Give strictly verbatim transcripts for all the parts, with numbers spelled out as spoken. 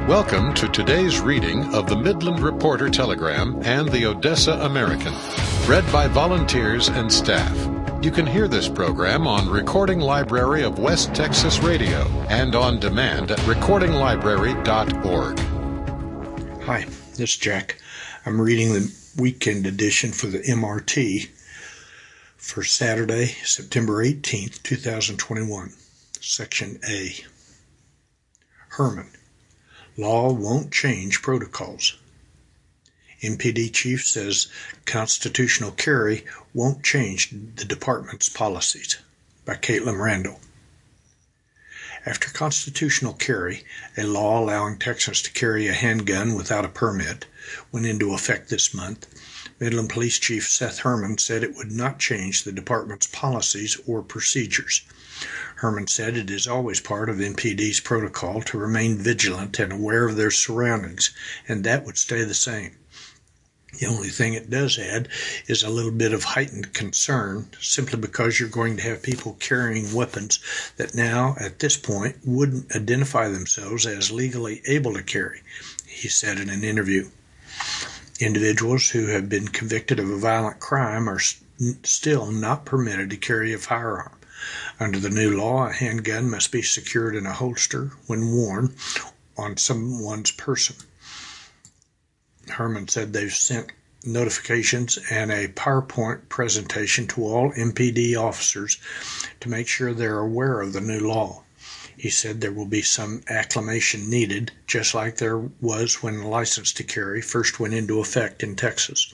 Welcome to today's reading of the Midland Reporter Telegram and the Odessa American, read by volunteers and staff. You can hear this program on Recording Library of West Texas Radio and on demand at recording library dot org. Hi, this is Jack. I'm reading the weekend edition for the M R T for Saturday, September eighteenth, twenty twenty-one. Section A. Herman. Law won't change protocols. M P D chief says constitutional carry won't change the department's policies. By Caitlin Randall. After constitutional carry, a law allowing Texans to carry a handgun without a permit, went into effect this month, Midland Police Chief Seth Herman said it would not change the department's policies or procedures. Herman said it is always part of M P D's protocol to remain vigilant and aware of their surroundings, and that would stay the same. The only thing it does add is a little bit of heightened concern, simply because you're going to have people carrying weapons that now, at this point, wouldn't identify themselves as legally able to carry, he said in an interview. Individuals who have been convicted of a violent crime are st- still not permitted to carry a firearm. Under the new law, a handgun must be secured in a holster when worn on someone's person. Herman said they've sent notifications and a PowerPoint presentation to all M P D officers to make sure they're aware of the new law. He said there will be some acclimation needed, just like there was when the license to carry first went into effect in Texas.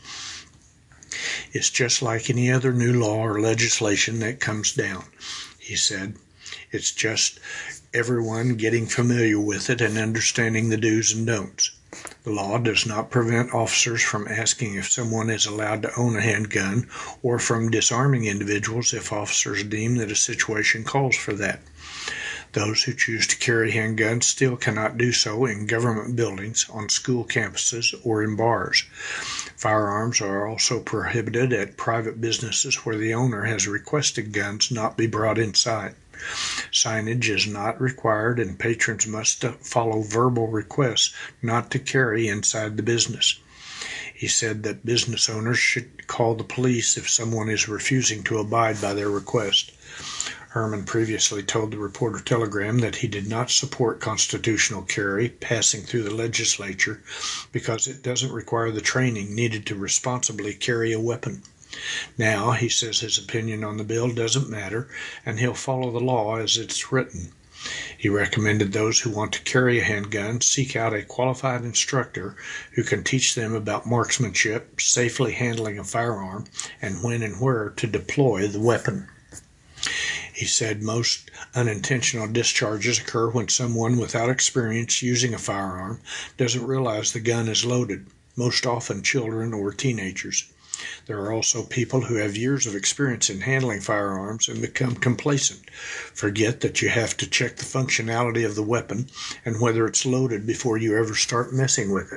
It's just like any other new law or legislation that comes down, he said. It's just everyone getting familiar with it and understanding the do's and don'ts. The law does not prevent officers from asking if someone is allowed to own a handgun or from disarming individuals if officers deem that a situation calls for that. Those who choose to carry handguns still cannot do so in government buildings, on school campuses, or in bars. Firearms are also prohibited at private businesses where the owner has requested guns not be brought inside. Signage is not required, and patrons must follow verbal requests not to carry inside the business. He said that business owners should call the police if someone is refusing to abide by their request. Herman previously told the Reporter Telegram that he did not support constitutional carry passing through the legislature because it doesn't require the training needed to responsibly carry a weapon. Now, he says his opinion on the bill doesn't matter, and he'll follow the law as it's written. He recommended those who want to carry a handgun seek out a qualified instructor who can teach them about marksmanship, safely handling a firearm, and when and where to deploy the weapon. He said most unintentional discharges occur when someone without experience using a firearm doesn't realize the gun is loaded, most often children or teenagers. There are also people who have years of experience in handling firearms and become complacent, forget that you have to check the functionality of the weapon and whether it's loaded before you ever start messing with it.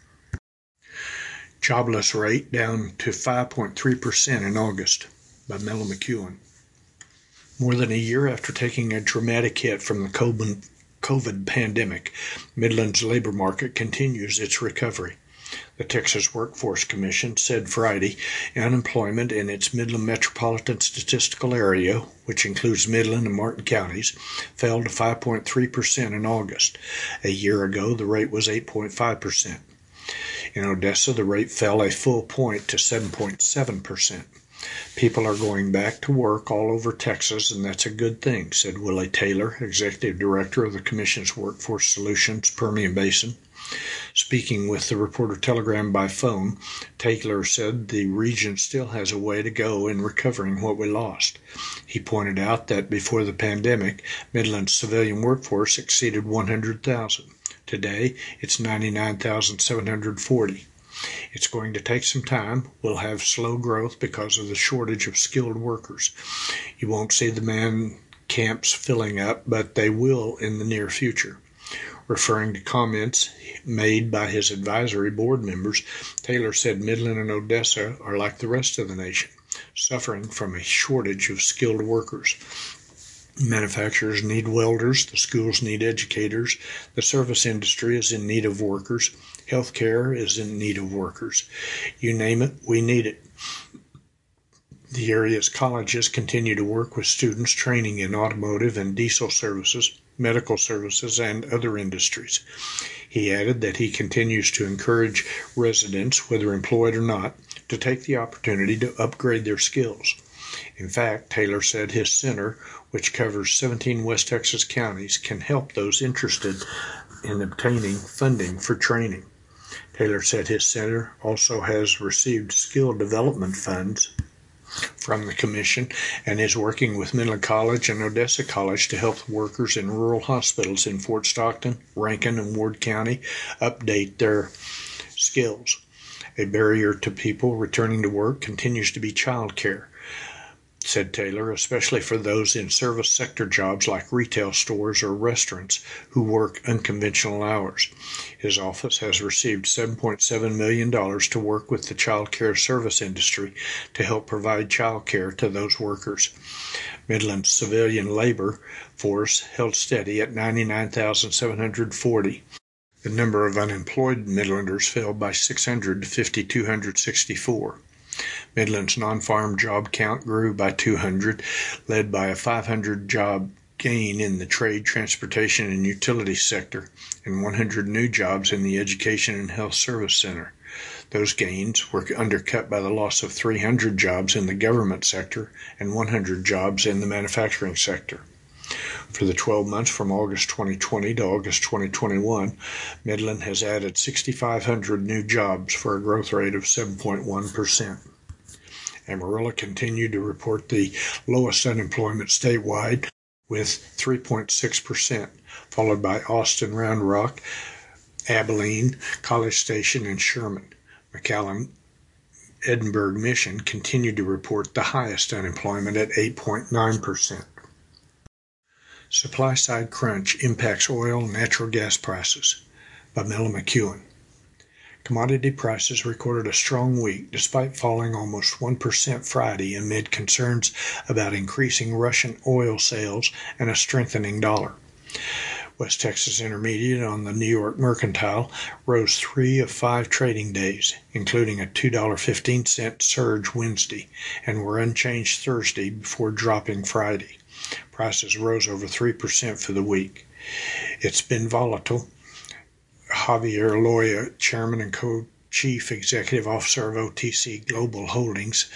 Jobless rate down to five point three percent in August, by Mella McEwen. More than a year after taking a dramatic hit from the COVID pandemic, Midland's labor market continues its recovery. The Texas Workforce Commission said Friday unemployment in its Midland Metropolitan Statistical Area, which includes Midland and Martin counties, fell to five point three percent in August. A year ago, the rate was eight point five percent. In Odessa, the rate fell a full point to seven point seven percent. People are going back to work all over Texas, and that's a good thing, said Willie Taylor, Executive Director of the Commission's Workforce Solutions Permian Basin. Speaking with the Reporter Telegram by phone, Taylor said the region still has a way to go in recovering what we lost. He pointed out that before the pandemic, Midland's civilian workforce exceeded one hundred thousand. Today, it's ninety-nine thousand seven hundred forty. It's going to take some time. We'll have slow growth because of the shortage of skilled workers. You won't see the man camps filling up, but they will in the near future. Referring to comments made by his advisory board members, Taylor said Midland and Odessa are like the rest of the nation, suffering from a shortage of skilled workers. Manufacturers need welders, the schools need educators, the service industry is in need of workers, healthcare is in need of workers. You name it, we need it. The area's colleges continue to work with students training in automotive and diesel services, medical services, and other industries. He added that he continues to encourage residents, whether employed or not, to take the opportunity to upgrade their skills. In fact, Taylor said his center, which covers seventeen West Texas counties, can help those interested in obtaining funding for training. Taylor said his center also has received skill development funds from the commission and is working with Midland College and Odessa College to help workers in rural hospitals in Fort Stockton, Rankin, and Ward County update their skills. A barrier to people returning to work continues to be child care, said Taylor, especially for those in service sector jobs like retail stores or restaurants who work unconventional hours. His office has received seven point seven million dollars to work with the child care service industry to help provide child care to those workers. Midland's civilian labor force held steady at ninety-nine thousand seven hundred forty. The number of unemployed Midlanders fell by six hundred to five thousand two hundred sixty-four. Midland's non-farm job count grew by two hundred, led by a five hundred job gain in the trade, transportation, and utility sector, and one hundred new jobs in the education and health service center. Those gains were undercut by the loss of three hundred jobs in the government sector and one hundred jobs in the manufacturing sector. For the twelve months from August twenty twenty to August twenty twenty-one, Midland has added six thousand five hundred new jobs for a growth rate of seven point one percent. Amarillo continued to report the lowest unemployment statewide with three point six percent, followed by Austin, Round Rock, Abilene, College Station, and Sherman. McAllen, Edinburgh Mission continued to report the highest unemployment at eight point nine percent. Supply-side crunch impacts oil and natural gas prices, by Mella McEwen. Commodity prices recorded a strong week despite falling almost one percent Friday amid concerns about increasing Russian oil sales and a strengthening dollar. West Texas Intermediate on the New York Mercantile rose three of five trading days, including a two dollars and fifteen cents surge Wednesday, and were unchanged Thursday before dropping Friday. Prices rose over three percent for the week. It's been volatile. Javier Loya, chairman and co-chief executive officer of O T C Global Holdings,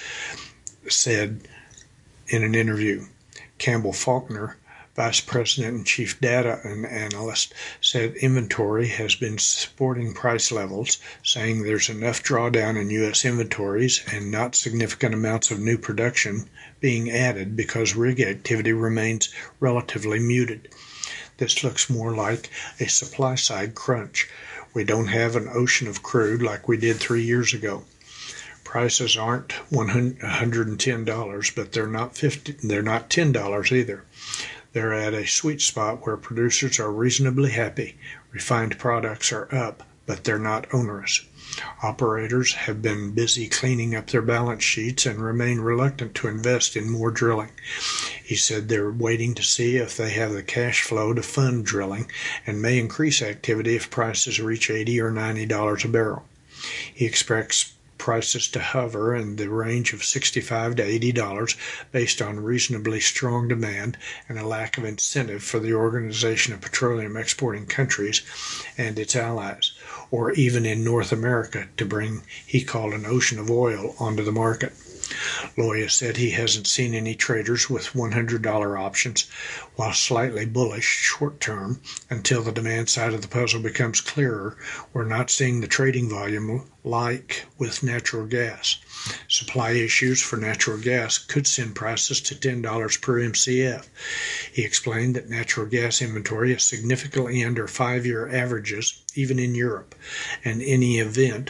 said in an interview. Campbell Faulkner, vice president and chief data analyst, said inventory has been supporting price levels, saying there's enough drawdown in U S inventories and not significant amounts of new production being added because rig activity remains relatively muted. This looks more like a supply-side crunch. We don't have an ocean of crude like we did three years ago. Prices aren't one hundred ten dollars, but they're not fifty. They're not ten dollars either. They're at a sweet spot where producers are reasonably happy. Refined products are up, but they're not onerous. Operators have been busy cleaning up their balance sheets and remain reluctant to invest in more drilling. He said they're waiting to see if they have the cash flow to fund drilling and may increase activity if prices reach eighty or ninety dollars a barrel. He expects prices to hover in the range of sixty-five to eighty dollars based on reasonably strong demand and a lack of incentive for the Organization of Petroleum Exporting Countries and its allies, or even in North America, to bring, he called, an ocean of oil onto the market. Loya said he hasn't seen any traders with one hundred dollar options, while slightly bullish short-term until the demand side of the puzzle becomes clearer. We're not seeing the trading volume like with natural gas. Supply issues for natural gas could send prices to ten dollars per M C F. He explained that natural gas inventory is significantly under five-year averages, even in Europe, and any event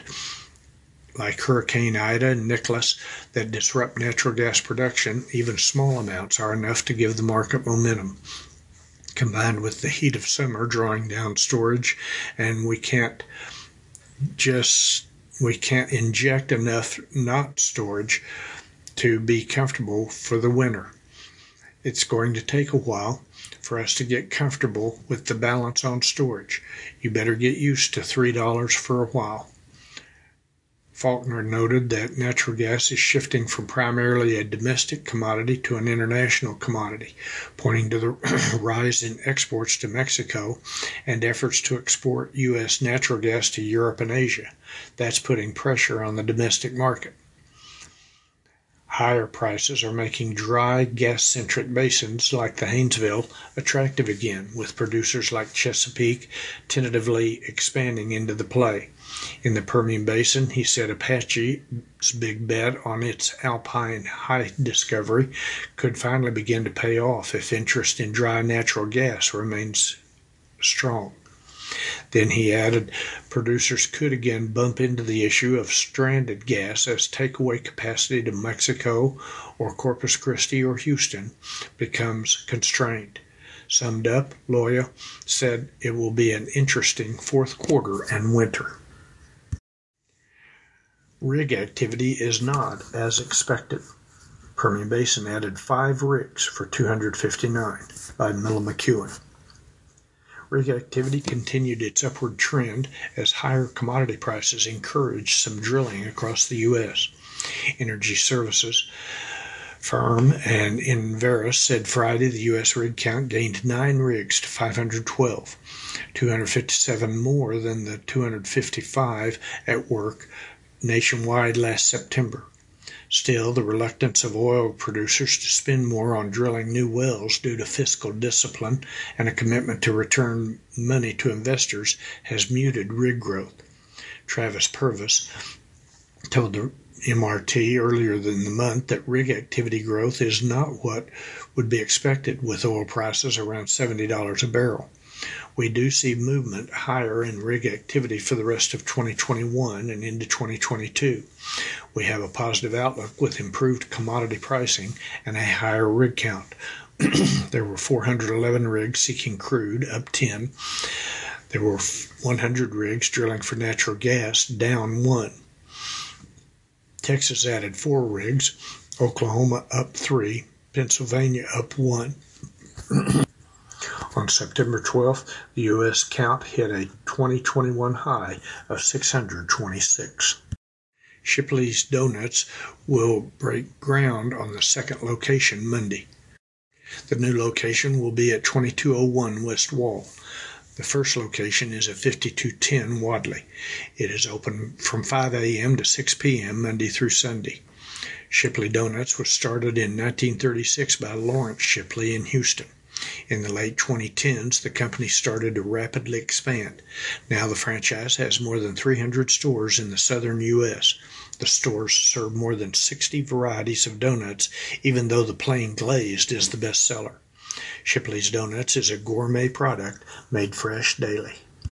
like Hurricane Ida and Nicholas that disrupt natural gas production, even small amounts, are enough to give the market momentum. Combined with the heat of summer drawing down storage, and we can't just we can't inject enough not storage to be comfortable for the winter. It's going to take a while for us to get comfortable with the balance on storage. You better get used to three dollars for a while. Faulkner noted that natural gas is shifting from primarily a domestic commodity to an international commodity, pointing to the rise in exports to Mexico and efforts to export U S natural gas to Europe and Asia. That's putting pressure on the domestic market. Higher prices are making dry, gas-centric basins like the Haynesville attractive again, with producers like Chesapeake tentatively expanding into the play. In the Permian Basin, he said Apache's big bet on its Alpine High discovery could finally begin to pay off if interest in dry natural gas remains strong. Then he added, producers could again bump into the issue of stranded gas as takeaway capacity to Mexico or Corpus Christi or Houston becomes constrained. Summed up, Loya said it will be an interesting fourth quarter and winter. Rig activity is not as expected. Permian Basin added five rigs for two hundred fifty-nine by Miller McEwen. Rig activity continued its upward trend as higher commodity prices encouraged some drilling across the U S. Energy services firm and Enverus said Friday the U S rig count gained nine rigs to five hundred twelve, two hundred fifty-seven more than the two hundred fifty-five at work nationwide last September. Still, the reluctance of oil producers to spend more on drilling new wells due to fiscal discipline and a commitment to return money to investors has muted rig growth. Travis Purvis told the M R T earlier in the month that rig activity growth is not what would be expected with oil prices around seventy dollars a barrel. We do see movement higher in rig activity for the rest of twenty twenty-one and into twenty twenty-two. We have a positive outlook with improved commodity pricing and a higher rig count. There were four hundred eleven rigs seeking crude, up ten. There were one hundred rigs drilling for natural gas, down one. Texas added four rigs, Oklahoma up three, Pennsylvania up one. On September twelfth, the U S count hit a twenty twenty-one high of six hundred twenty-six. Shipley's Donuts will break ground on the second location Monday. The new location will be at twenty-two oh one West Wall. The first location is at fifty-two ten Wadley. It is open from five a.m. to six p.m. Monday through Sunday. Shipley Donuts was started in nineteen thirty-six by Lawrence Shipley in Houston. In the late twenty tens, the company started to rapidly expand. Now the franchise has more than three hundred stores in the southern U S. The stores serve more than sixty varieties of donuts, even though the plain glazed is the best seller. Shipley's Donuts is a gourmet product made fresh daily.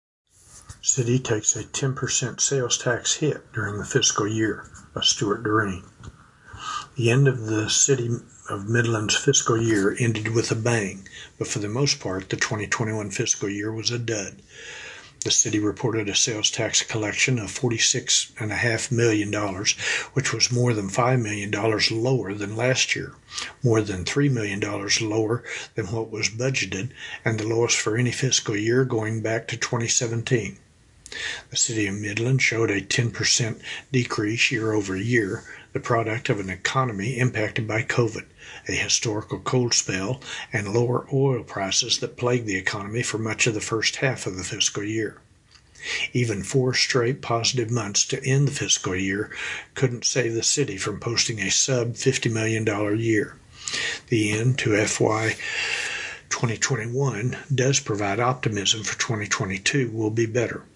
City takes a ten percent sales tax hit during the fiscal year by Stuart Doreen. The end of the City of Midland's fiscal year ended with a bang, but for the most part, the twenty twenty-one fiscal year was a dud. The city reported a sales tax collection of forty-six point five million dollars, which was more than five million dollars lower than last year, more than three million dollars lower than what was budgeted, and the lowest for any fiscal year going back to twenty seventeen. The City of Midland showed a ten percent decrease year over year, the product of an economy impacted by COVID, a historical cold spell, and lower oil prices that plagued the economy for much of the first half of the fiscal year. Even four straight positive months to end the fiscal year couldn't save the city from posting a sub fifty million dollars year. The end to F Y twenty twenty-one does provide optimism for twenty twenty-two will be better.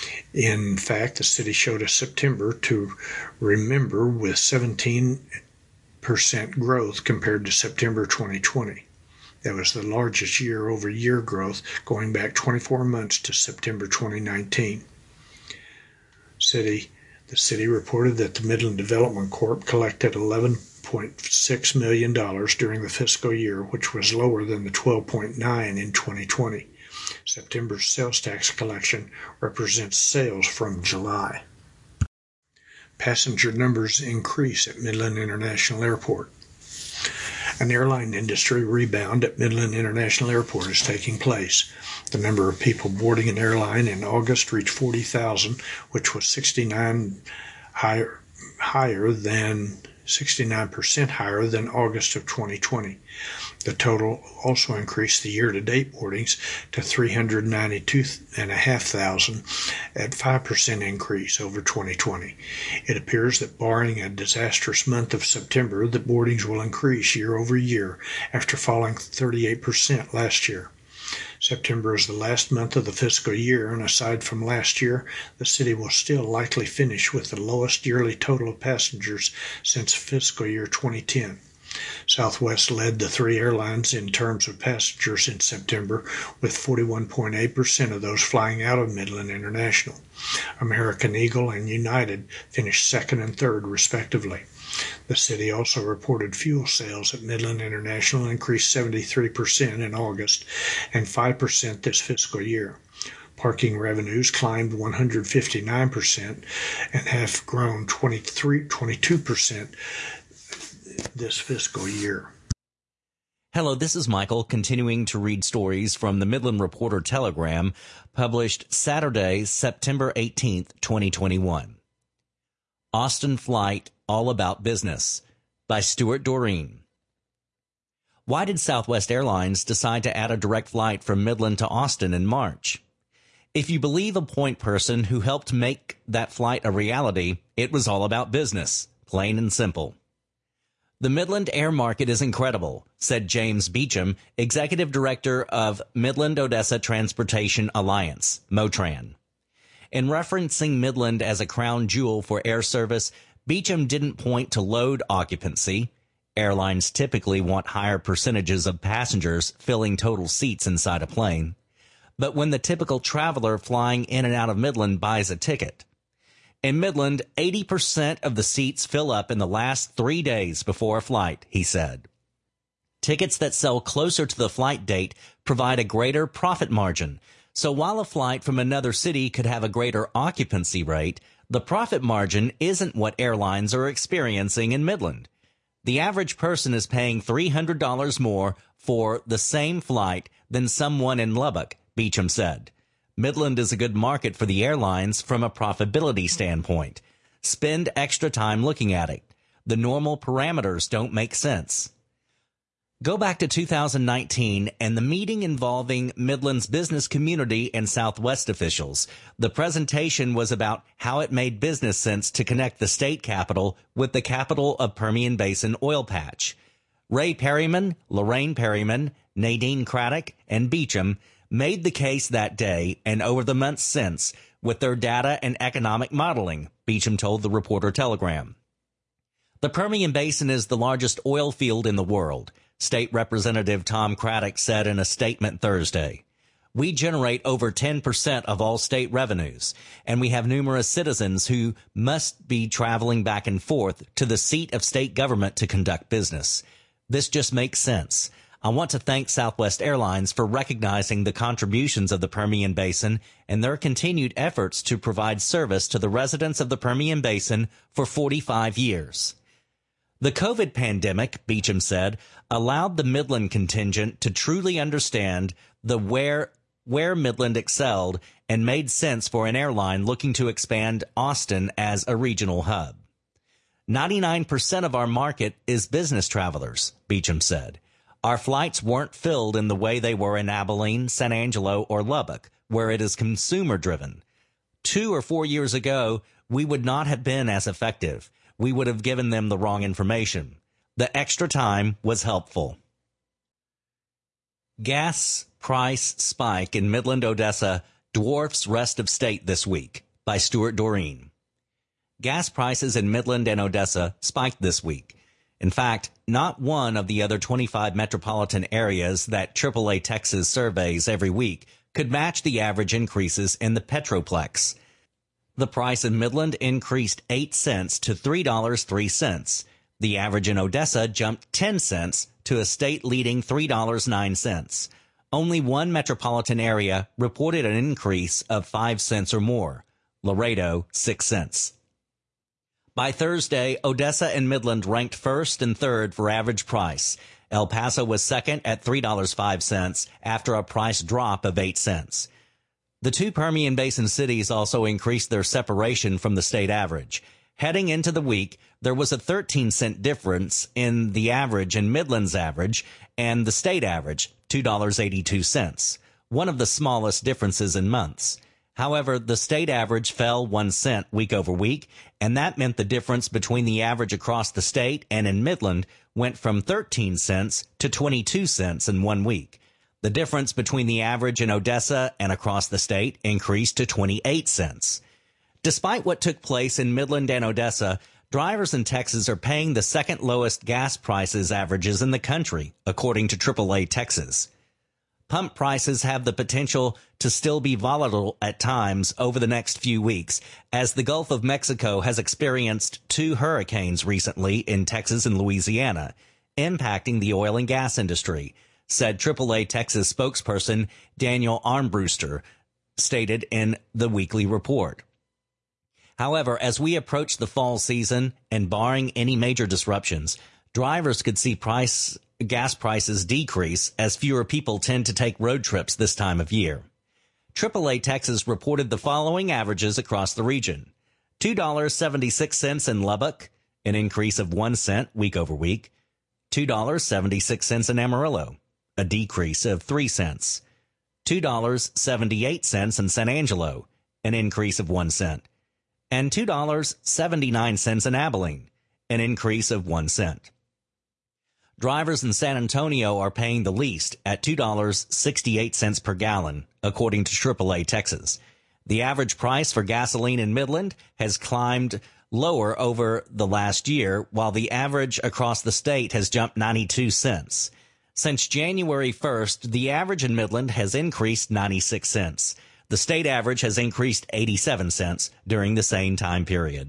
In fact, the city showed a September to remember with seventeen percent growth compared to September twenty twenty. That was the largest year-over-year growth going back twenty-four months to September twenty nineteen. City, the city reported that the Midland Development Corp collected eleven point six million dollars during the fiscal year, which was lower than the twelve point nine in twenty twenty. September's sales tax collection represents sales from July. Passenger numbers increase at Midland International Airport. An airline industry rebound at Midland International Airport is taking place. The number of people boarding an airline in August reached forty thousand, which was sixty-nine higher, higher than sixty-nine percent higher than August of twenty twenty. The total also increased the year-to-date boardings to three hundred ninety-two thousand five hundred at five percent increase over twenty twenty. It appears that barring a disastrous month of September, the boardings will increase year over year after falling thirty-eight percent last year. September is the last month of the fiscal year, and aside from last year, the city will still likely finish with the lowest yearly total of passengers since fiscal year twenty ten. Southwest led the three airlines in terms of passengers in September, with forty-one point eight percent of those flying out of Midland International. American Eagle and United finished second and third, respectively. The city also reported fuel sales at Midland International increased seventy-three percent in August and five percent this fiscal year. Parking revenues climbed one hundred fifty-nine percent and have grown twenty-three, twenty-two percent this fiscal year. Hello, this is Michael, continuing to read stories from the Midland Reporter Telegram, published Saturday, September eighteenth, twenty twenty-one. Austin Flight, All About Business, by Stuart Doreen. Why did Southwest Airlines decide to add a direct flight from Midland to Austin in March? If you believe a point person who helped make that flight a reality, it was all about business, plain and simple. The Midland air market is incredible, said James Beecham, Executive Director of Midland-Odessa Transportation Alliance, MOTRAN. In referencing Midland as a crown jewel for air service, Beecham didn't point to load occupancy. Airlines typically want higher percentages of passengers filling total seats inside a plane. But when the typical traveler flying in and out of Midland buys a ticket. In Midland, eighty percent of the seats fill up in the last three days before a flight, he said. Tickets that sell closer to the flight date provide a greater profit margin. So while a flight from another city could have a greater occupancy rate, the profit margin isn't what airlines are experiencing in Midland. The average person is paying three hundred dollars more for the same flight than someone in Lubbock, Beecham said. Midland is a good market for the airlines from a profitability standpoint. Spend extra time looking at it. The normal parameters don't make sense. Go back to two thousand nineteen and the meeting involving Midland's business community and Southwest officials. The presentation was about how it made business sense to connect the state capital with the capital of Permian Basin oil patch. Ray Perryman, Lorraine Perryman, Nadine Craddock, and Beecham made the case that day and over the months since with their data and economic modeling, Beecham told the Reporter Telegram. The Permian Basin is the largest oil field in the world, State Representative Tom Craddock said in a statement Thursday. We generate over ten percent of all state revenues, and we have numerous citizens who must be traveling back and forth to the seat of state government to conduct business. This just makes sense. I want to thank Southwest Airlines for recognizing the contributions of the Permian Basin and their continued efforts to provide service to the residents of the Permian Basin for forty-five years. The COVID pandemic, Beecham said, allowed the Midland contingent to truly understand the where where Midland excelled and made sense for an airline looking to expand Austin as a regional hub. ninety-nine percent of our market is business travelers, Beecham said. Our flights weren't filled in the way they were in Abilene, San Angelo, or Lubbock, where it is consumer-driven. Two or four years ago, we would not have been as effective. We would have given them the wrong information. The extra time was helpful. Gas price spike in Midland-Odessa dwarfs rest of state this week, by Stuart Doreen. Gas prices in Midland and Odessa spiked this week. In fact, not one of the other twenty-five metropolitan areas that triple A Texas surveys every week could match the average increases in the Petroplex. The price in Midland increased eight cents to three dollars and three cents. The average in Odessa jumped ten cents to a state-leading three dollars and nine cents. Only one metropolitan area reported an increase of five cents or more. Laredo, six cents. By Thursday, Odessa and Midland ranked first and third for average price. El Paso was second at three dollars and five cents after a price drop of eight cents. The two Permian Basin cities also increased their separation from the state average. Heading into the week, there was a thirteen cent difference in the average and Midland's average and the state average, two dollars and eighty-two cents, one of the smallest differences in months. However, the state average fell one cent week over week, and that meant the difference between the average across the state and in Midland went from thirteen cents to twenty-two cents in one week. The difference between the average in Odessa and across the state increased to twenty-eight cents. Despite what took place in Midland and Odessa, drivers in Texas are paying the second lowest gas prices averages in the country, according to triple A Texas. Pump prices have the potential to still be volatile at times over the next few weeks, as the Gulf of Mexico has experienced two hurricanes recently in Texas and Louisiana, impacting the oil and gas industry, said triple A Texas spokesperson Daniel Armbruster, stated in the weekly report. However, as we approach the fall season and barring any major disruptions, drivers could see price gas prices decrease as fewer people tend to take road trips this time of year. triple A Texas reported the following averages across the region. two dollars and seventy-six cents in Lubbock, an increase of one cent week over week. two dollars and seventy-six cents in Amarillo, a decrease of three cents. two dollars and seventy-eight cents in San Angelo, an increase of one cent. And two dollars and seventy-nine cents in Abilene, an increase of one cent. Drivers in San Antonio are paying the least at two dollars and sixty-eight cents per gallon, according to triple A Texas. The average price for gasoline in Midland has climbed lower over the last year, while the average across the state has jumped ninety-two cents. Since January first, the average in Midland has increased ninety-six cents. The state average has increased eighty-seven cents during the same time period.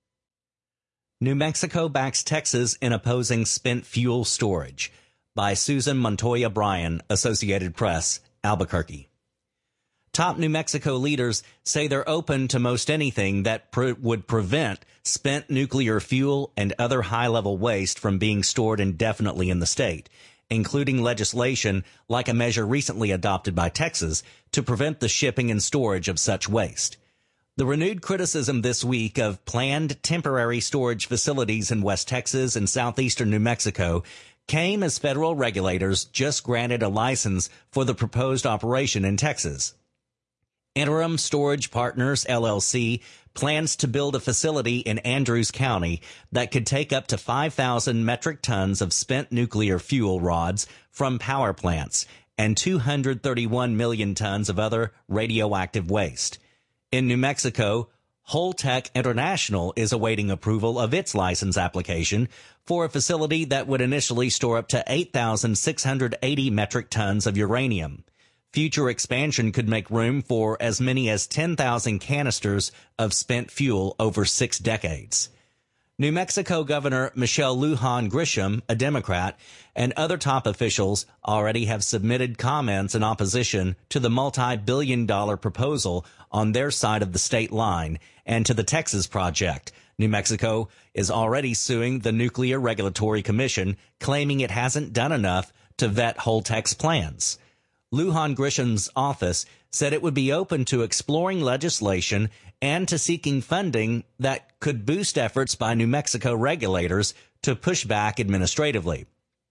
New Mexico backs Texas in opposing spent fuel storage, by Susan Montoya Bryan, Associated Press, Albuquerque. Top New Mexico leaders say they're open to most anything that pre- would prevent spent nuclear fuel and other high-level waste from being stored indefinitely in the state, including legislation like a measure recently adopted by Texas to prevent the shipping and storage of such waste. The renewed criticism this week of planned temporary storage facilities in West Texas and southeastern New Mexico came as federal regulators just granted a license for the proposed operation in Texas. Interim Storage Partners, L L C, plans to build a facility in Andrews County that could take up to five thousand metric tons of spent nuclear fuel rods from power plants and two hundred thirty-one million tons of other radioactive waste. In New Mexico, Holtec International is awaiting approval of its license application for a facility that would initially store up to eight thousand six hundred eighty metric tons of uranium. Future expansion could make room for as many as ten thousand canisters of spent fuel over six decades. New Mexico Governor Michelle Lujan Grisham, a Democrat, and other top officials already have submitted comments in opposition to the multi-billion dollar proposal on their side of the state line and to the Texas project. New Mexico is already suing the Nuclear Regulatory Commission, claiming it hasn't done enough to vet Holtec's plans. Lujan Grisham's office said it would be open to exploring legislation and to seeking funding that could boost efforts by New Mexico regulators to push back administratively.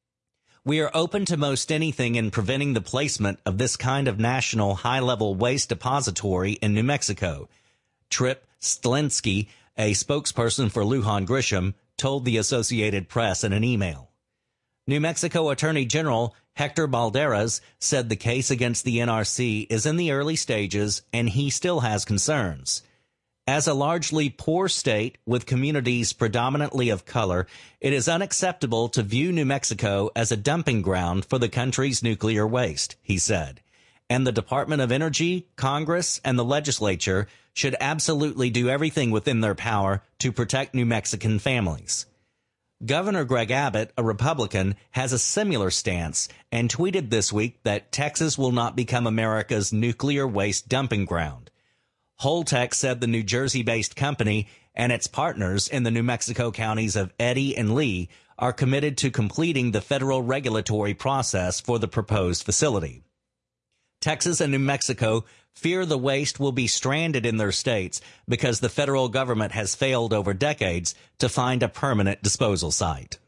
We are open to most anything in preventing the placement of this kind of national high-level waste depository in New Mexico. Trip Stalinsky, a spokesperson for Lujan Grisham, told the Associated Press in an email. New Mexico Attorney General Hector Balderas said the case against the N R C is in the early stages and he still has concerns. As a largely poor state with communities predominantly of color, it is unacceptable to view New Mexico as a dumping ground for the country's nuclear waste, he said. And the Department of Energy, Congress, and the legislature should absolutely do everything within their power to protect New Mexican families. Governor Greg Abbott, a Republican, has a similar stance and tweeted this week that Texas will not become America's nuclear waste dumping ground. Holtec said the New Jersey-based company and its partners in the New Mexico counties of Eddy and Lee are committed to completing the federal regulatory process for the proposed facility. Texas and New Mexico fear the waste will be stranded in their states because the federal government has failed over decades to find a permanent disposal site.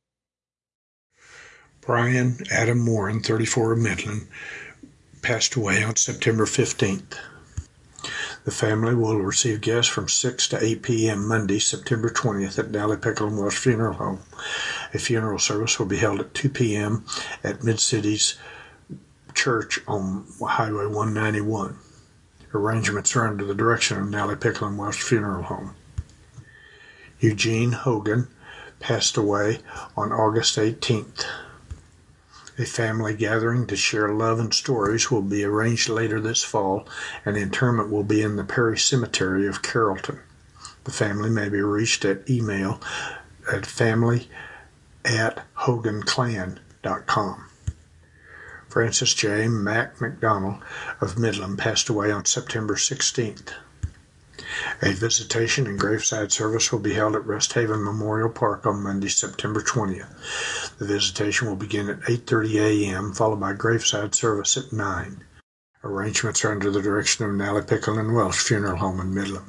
Brian Adam Warren, thirty-four, of Midland, passed away on September fifteenth. The family will receive guests from six to eight p.m. Monday, September twentieth at Nally Pickle and Welsh Funeral Home. A funeral service will be held at two p.m. at Mid-Cities Church on Highway one ninety-one. Arrangements are under the direction of Nally Pickle and Welsh Funeral Home. Eugene Hogan passed away on August eighteenth. A family gathering to share love and stories will be arranged later this fall, and interment will be in the Perry Cemetery of Carrollton. The family may be reached at email at family at hogan clan dot com. Francis J. Mac McDonald of Midland passed away on September sixteenth. A visitation and graveside service will be held at Rest Haven Memorial Park on Monday, September twentieth. The visitation will begin at eight thirty a.m., followed by graveside service at nine. Arrangements are under the direction of Nally Pickle and Welsh Funeral Home in Midland.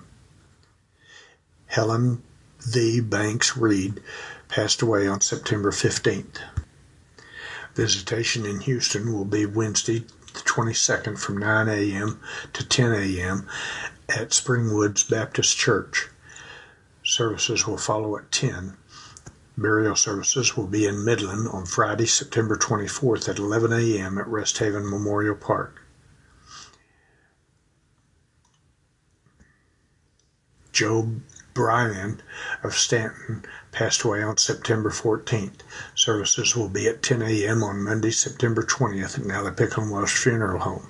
Helen V. Banks Reed passed away on September fifteenth. Visitation in Houston will be Wednesday, the twenty-second, from nine a.m. to ten a.m. at Springwoods Baptist Church. Services will follow at ten. Burial services will be in Midland on Friday, September twenty-fourth at eleven a.m. at Rest Haven Memorial Park. Joe Bryan of Stanton passed away on September fourteenth. Services will be at ten a.m. on Monday, September twentieth at Nally Pickle and Welsh Funeral Home.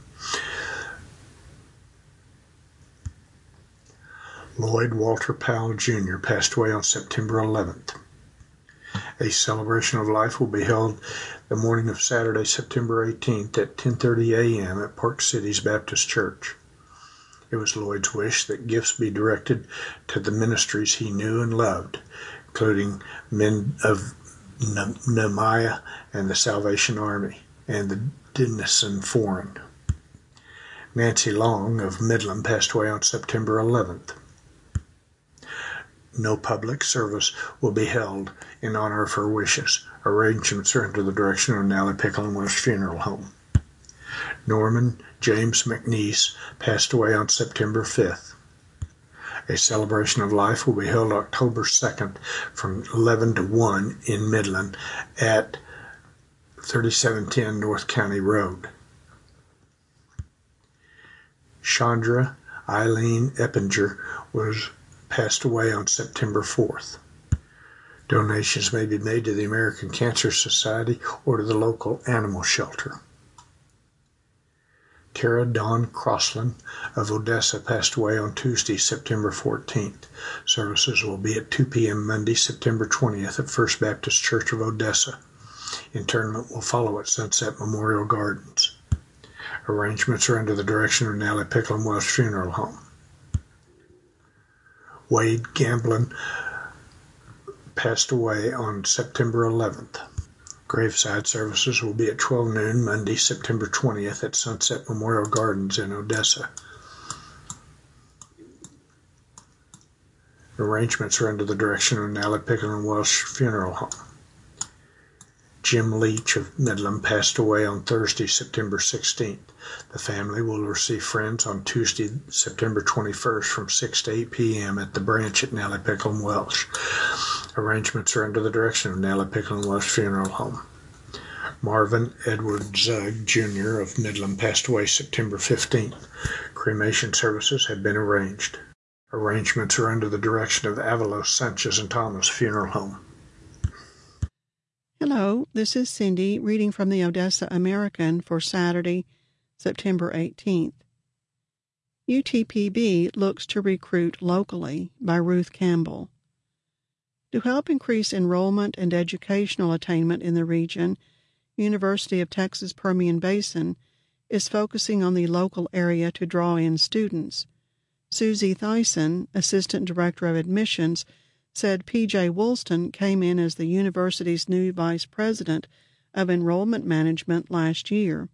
Lloyd Walter Powell Junior passed away on September eleventh. A celebration of life will be held the morning of Saturday, September eighteenth at ten thirty a.m. at Park Cities Baptist Church. It was Lloyd's wish that gifts be directed to the ministries he knew and loved, including men of Nehemiah and the Salvation Army and the Denison Foreign. Nancy Long of Midland passed away on September eleventh. No public service will be held in honor of her wishes. Arrangements are under the direction of Nally Pickle and Welsh Funeral Home. Norman James McNeese passed away on September fifth. A celebration of life will be held October second from eleven to one in Midland at thirty-seven ten North County Road. Chandra Eileen Eppinger was passed away on September fourth. Donations may be made to the American Cancer Society or to the local animal shelter. Tara Dawn Crossland of Odessa passed away on Tuesday, September fourteenth. Services will be at two p.m. Monday, September twentieth at First Baptist Church of Odessa. Interment will follow at Sunset Memorial Gardens. Arrangements are under the direction of Nally Pickle and Welsh Funeral Home. Wade Gamblin passed away on September eleventh. Graveside services will be at twelve noon Monday, September twentieth at Sunset Memorial Gardens in Odessa. Arrangements are under the direction of Nally Pickle and Welsh Funeral Home. Jim Leach of Midland passed away on Thursday, September sixteenth. The family will receive friends on Tuesday, September twenty-first from six to eight p.m. at the branch at Nally Pickle and Welsh. Arrangements are under the direction of Nally Pickle and Welsh Funeral Home. Marvin Edward Zug, Junior of Midland passed away September fifteenth. Cremation services have been arranged. Arrangements are under the direction of Avalos, Sanchez and Thomas Funeral Home. Hello, this is Cindy reading from the Odessa American for Saturday, September eighteenth. U T P B looks to recruit locally by Ruth Campbell. To help increase enrollment and educational attainment in the region, University of Texas Permian Basin is focusing on the local area to draw in students. Susie Thyssen, Assistant Director of Admissions, said P J Woolston came in as the university's new Vice President of Enrollment Management last year.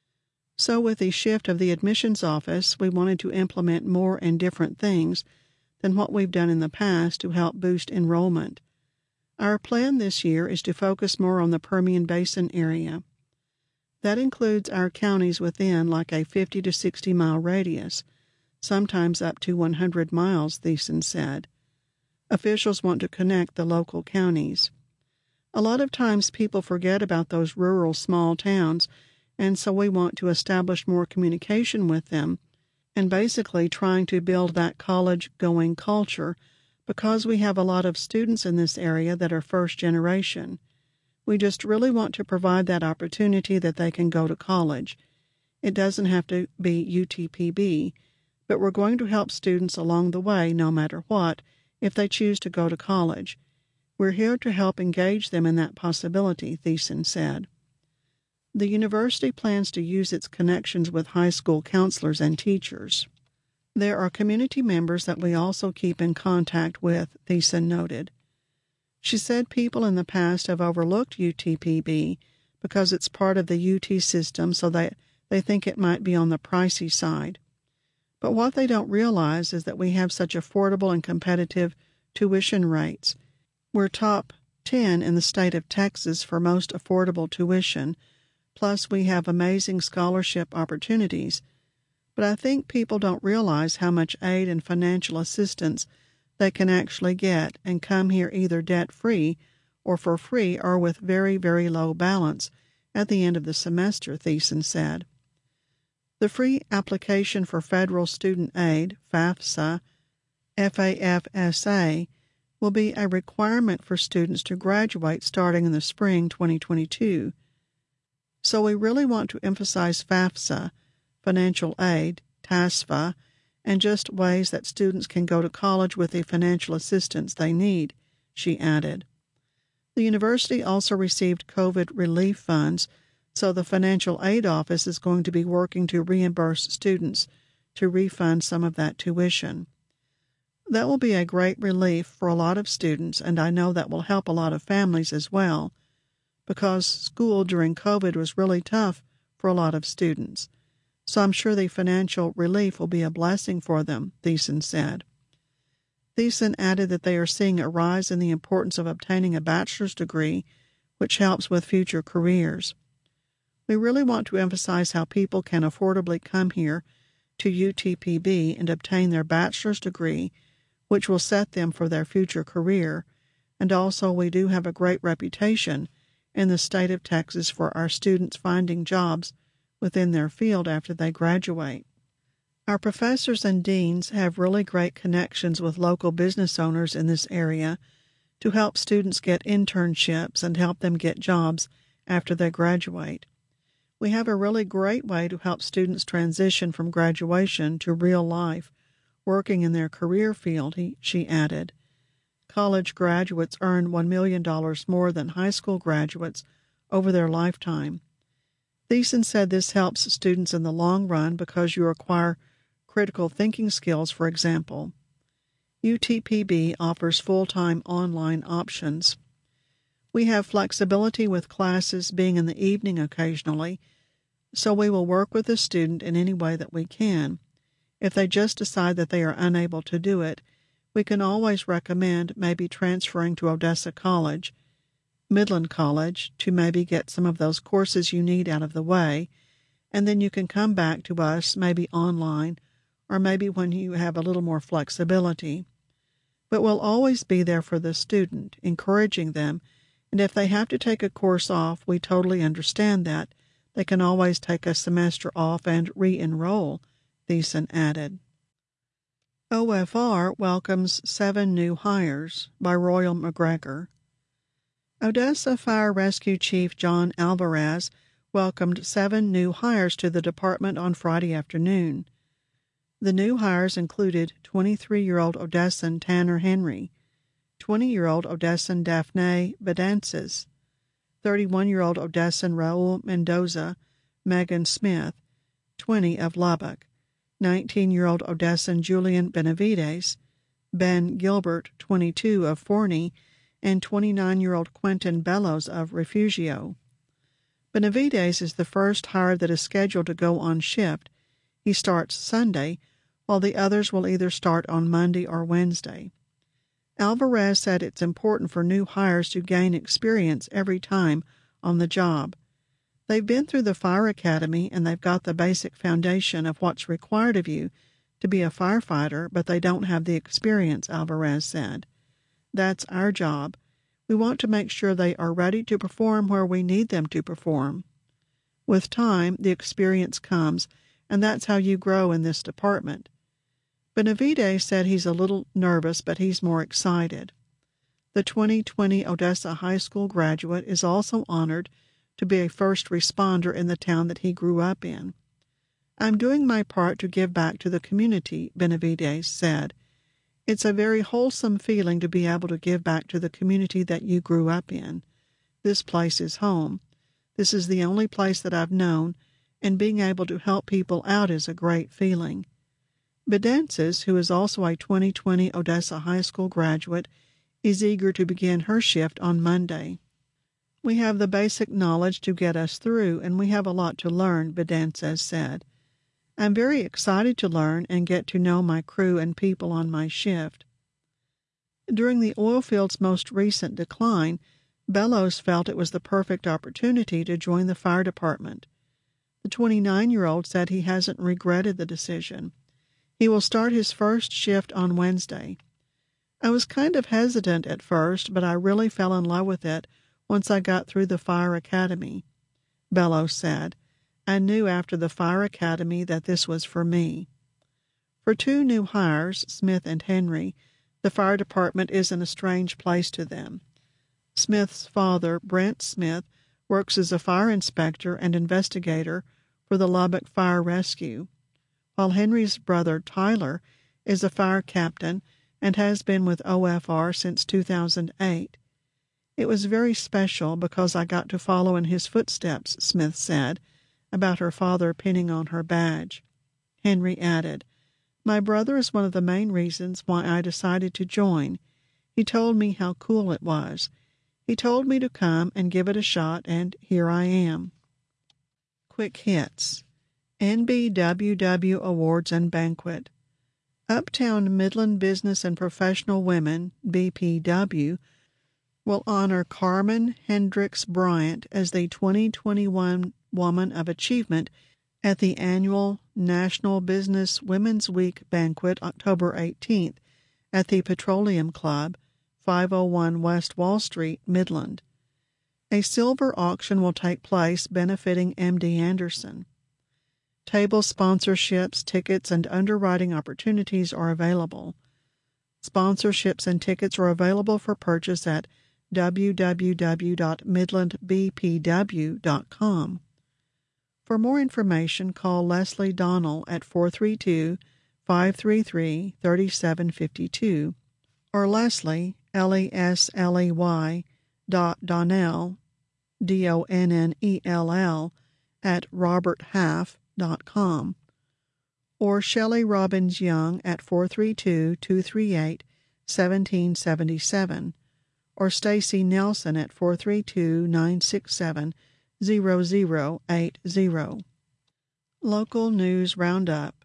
So with the shift of the admissions office, we wanted to implement more and different things than what we've done in the past to help boost enrollment. Our plan this year is to focus more on the Permian Basin area. That includes our counties within like a fifty to sixty mile radius, sometimes up to one hundred miles, Thiessen said. Officials want to connect the local counties. A lot of times people forget about those rural small towns, and so we want to establish more communication with them and basically trying to build that college-going culture because we have a lot of students in this area that are first generation. We just really want to provide that opportunity that they can go to college. It doesn't have to be U T P B, but we're going to help students along the way no matter what if they choose to go to college. We're here to help engage them in that possibility, Thiessen said. The university plans to use its connections with high school counselors and teachers. There are community members that we also keep in contact with, Thiessen noted. She said people in the past have overlooked U T P B because it's part of the U T system, so they, they think it might be on the pricey side. But what they don't realize is that we have such affordable and competitive tuition rates. We're top ten in the state of Texas for most affordable tuition, plus we have amazing scholarship opportunities. But I think people don't realize how much aid and financial assistance they can actually get and come here either debt-free or for free or with very, very low balance at the end of the semester, Thiessen said. The free application for Federal Student Aid, FAFSA, F A F S A, will be a requirement for students to graduate starting in the spring twenty twenty-two. So we really want to emphasize FAFSA, financial aid, TASFA, and just ways that students can go to college with the financial assistance they need, she added. The university also received COVID relief funds, so the financial aid office is going to be working to reimburse students to refund some of that tuition. That will be a great relief for a lot of students, and I know that will help a lot of families as well, because school during COVID was really tough for a lot of students. So I'm sure the financial relief will be a blessing for them, Thiessen said. Thiessen added that they are seeing a rise in the importance of obtaining a bachelor's degree, which helps with future careers. We really want to emphasize how people can affordably come here to U T P B and obtain their bachelor's degree, which will set them for their future career, and also we do have a great reputation in the state of Texas for our students finding jobs within their field after they graduate. Our professors and deans have really great connections with local business owners in this area to help students get internships and help them get jobs after they graduate. We have a really great way to help students transition from graduation to real life, working in their career field, he, she added. College graduates earn one million dollars more than high school graduates over their lifetime. Thiessen said this helps students in the long run because you acquire critical thinking skills, for example. U T P B offers full-time online options. We have flexibility with classes being in the evening occasionally, so we will work with the student in any way that we can. If they just decide that they are unable to do it, we can always recommend maybe transferring to Odessa College, Midland College, to maybe get some of those courses you need out of the way, and then you can come back to us maybe online or maybe when you have a little more flexibility. But we'll always be there for the student, encouraging them, and if they have to take a course off, we totally understand that. They can always take a semester off and re-enroll, Thiessen added. O F R welcomes seven new hires by Royal McGregor. Odessa Fire Rescue Chief John Alvarez welcomed seven new hires to the department on Friday afternoon. The new hires included twenty-three-year-old Odessan Tanner Henry, twenty-year-old Odessan Daphne Bedances, thirty-one-year-old Odessan Raul Mendoza, Megan Smith, twenty of Lubbock, nineteen-year-old Odessan Julian Benavides, Ben Gilbert, twenty-two, of Forney, and twenty-nine-year-old Quentin Bellows of Refugio. Benavides is the first hire that is scheduled to go on shift. He starts Sunday, while the others will either start on Monday or Wednesday. Alvarez said it's important for new hires to gain experience every time on the job. They've been through the fire academy and they've got the basic foundation of what's required of you to be a firefighter, but they don't have the experience, Alvarez said. That's our job. We want to make sure they are ready to perform where we need them to perform. With time, the experience comes, and that's how you grow in this department. Benavides said he's a little nervous, but he's more excited. The twenty twenty Odessa High School graduate is also honored to be a first responder in the town that he grew up in. I'm doing my part to give back to the community, Benavides said. It's a very wholesome feeling to be able to give back to the community that you grew up in. This place is home. This is the only place that I've known, and being able to help people out is a great feeling. Bedenses, who is also a twenty twenty Odessa High School graduate, is eager to begin her shift on Monday. We have the basic knowledge to get us through, and we have a lot to learn, Bedenses said. I'm very excited to learn and get to know my crew and people on my shift. During the oil field's most recent decline, Bellows felt it was the perfect opportunity to join the fire department. The twenty-nine-year-old said he hasn't regretted the decision. He will start his first shift on Wednesday. I was kind of hesitant at first, but I really fell in love with it once I got through the fire academy, Bellows said. I knew after the fire academy that this was for me. For two new hires, Smith and Henry, the fire department isn't a strange place to them. Smith's father, Brent Smith, works as a fire inspector and investigator for the Lubbock Fire Rescue, while Henry's brother, Tyler, is a fire captain and has been with O F R since two thousand eight. It was very special because I got to follow in his footsteps, Smith said, about her father pinning on her badge. Henry added, My brother is one of the main reasons why I decided to join. He told me how cool it was. He told me to come and give it a shot, and here I am. Quick hits. N B W W Awards and Banquet. Uptown Midland Business and Professional Women, B P W, will honor Carmen Hendricks Bryant as the twenty twenty-one Woman of Achievement at the annual National Business Women's Week banquet October eighteenth at the Petroleum Club, five oh one West Wall Street, Midland. A silver auction will take place benefiting M D Anderson. Table sponsorships, tickets, and underwriting opportunities are available. Sponsorships and tickets are available for purchase at w w w dot midland b p w dot com. For more information, call Leslie Donnell at four three two, five three three, three seven five two or Leslie, L E S L E Y, dot Donnell, D O N N E L L, at robert half dot com, or Shelley Robbins Young at four three two, two three eight, one seven seven seven, or Stacy Nelson at four three two, nine six seven, zero zero eight zero. Local News Roundup.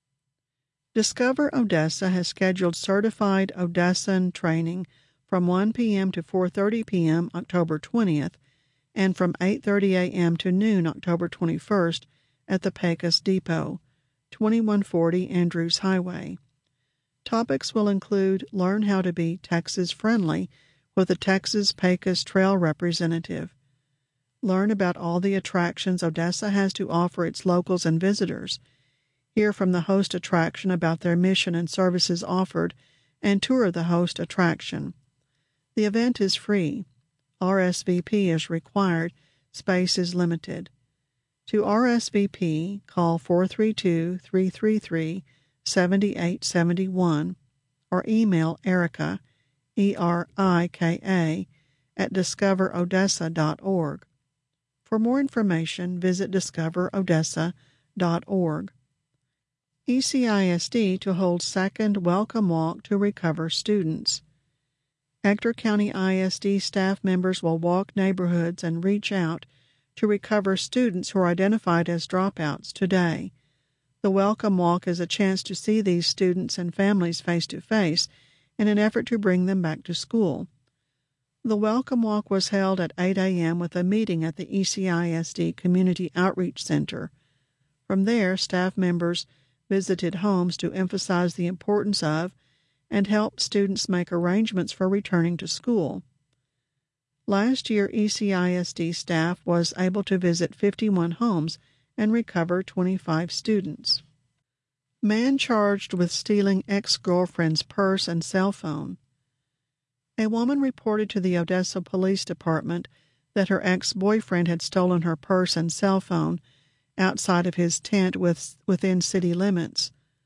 Discover Odessa has scheduled certified Odessan training from one p.m. to four thirty p.m. October twentieth and from eight thirty a.m. to noon October twenty-first at the Pecos Depot, twenty-one forty Andrews Highway. Topics will include learn how to be Texas-friendly with a Texas Pecos Trail representative, learn about all the attractions Odessa has to offer its locals and visitors, hear from the host attraction about their mission and services offered, and tour the host attraction. The event is free. R S V P is required. Space is limited. To R S V P, call four three two, three three three, seven eight seven one or email Erica, E R I K A, at discover odessa dot org. For more information, visit discover odessa dot org. E C I S D to hold second welcome walk to recover students. Ector County I S D staff members will walk neighborhoods and reach out to recover students who are identified as dropouts today. The Welcome Walk is a chance to see these students and families face to face in an effort to bring them back to school. The Welcome Walk was held at eight a.m. with a meeting at the E C I S D Community Outreach Center. From there, staff members visited homes to emphasize the importance of and help students make arrangements for returning to school. Last year, E C I S D staff was able to visit fifty-one homes and recover twenty-five students. Man charged with stealing ex-girlfriend's purse and cell phone. A woman reported to the Odessa Police Department that her ex-boyfriend had stolen her purse and cell phone outside of his tent with, within city limits.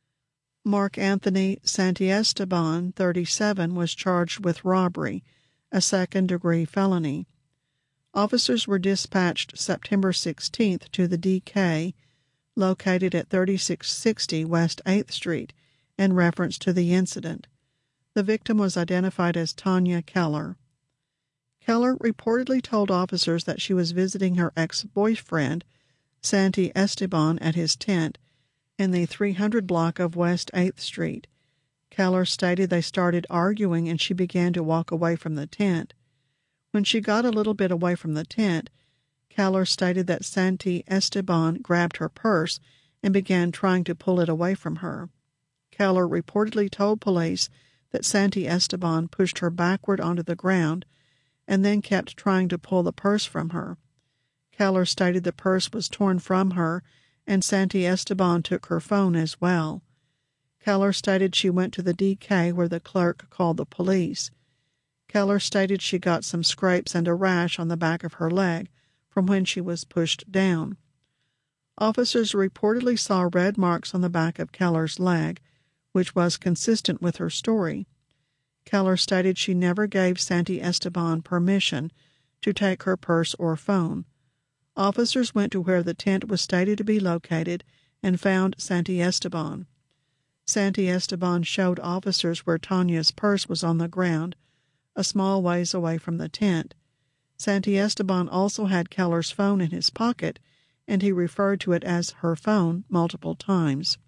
Mark Anthony Santiesteban, thirty-seven, was charged with robbery, a second-degree felony. Officers were dispatched September sixteenth to the D K, located at thirty-six sixty West eighth Street, in reference to the incident. The victim was identified as Tanya Keller. Keller reportedly told officers that she was visiting her ex-boyfriend, Santi Esteban, at his tent in the three hundred block of West eighth Street. Keller stated they started arguing and she began to walk away from the tent. When she got a little bit away from the tent, Keller stated that Santi Esteban grabbed her purse and began trying to pull it away from her. Keller reportedly told police that Santi Esteban pushed her backward onto the ground and then kept trying to pull the purse from her. Keller stated the purse was torn from her and Santi Esteban took her phone as well. Keller stated she went to the D K where the clerk called the police. Keller stated she got some scrapes and a rash on the back of her leg from when she was pushed down. Officers reportedly saw red marks on the back of Keller's leg, which was consistent with her story. Keller stated she never gave Santi Esteban permission to take her purse or phone. Officers went to where the tent was stated to be located and found Santi Esteban. Santi Esteban showed officers where Tanya's purse was on the ground, a small ways away from the tent. Santi Esteban also had Keller's phone in his pocket, and he referred to it as her phone multiple times.